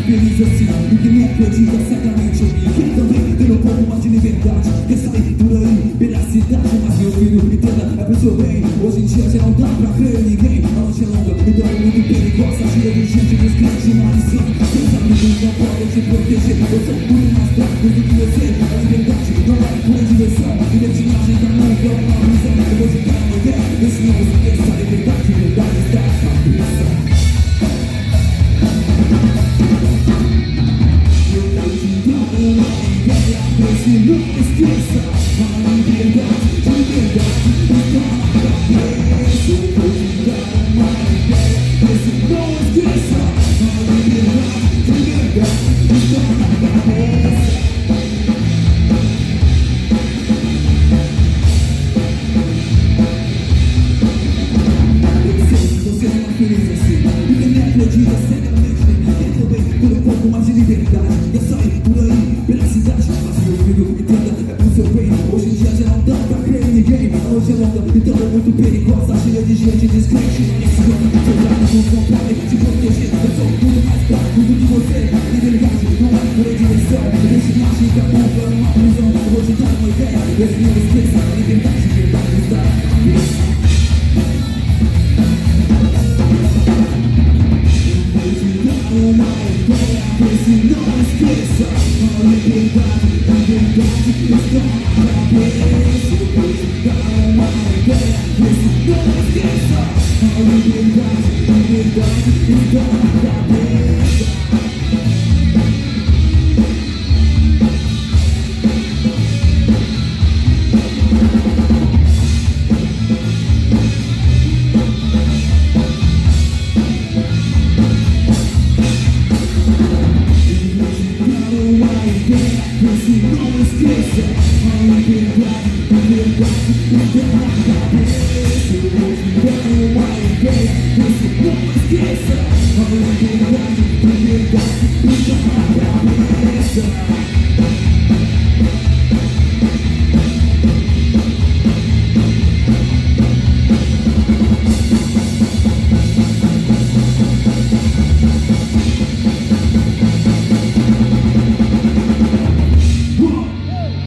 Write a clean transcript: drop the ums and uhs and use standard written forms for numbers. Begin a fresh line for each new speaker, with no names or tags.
feliz assim. E quem acredita cegamente em mim quer também ter um pouco mais de liberdade. Quer sair por aí, pela cidade. Mas meu filho, entenda, é pessoa bem. Hoje em dia já não dá pra crer em ninguém. A noite é longa, então é muito perigosa. Cheia de gente descrente, malícia. Seus amigos não podem te proteger. Eu sou muito mais fraco do que você. A liberdade não é pura diversão. Libertinagem da mão, que é uma visão. Eu vou te dar uma ideia. Esse não esqueça, a liberdade, liberdade está na cabeça. Se não esqueça, a liberdade está na cabeça. Eu vou te dar uma ideia. Se não esqueça, a liberdade está na cabeça. Eu sei que você não é feliz assim. E quem me acredita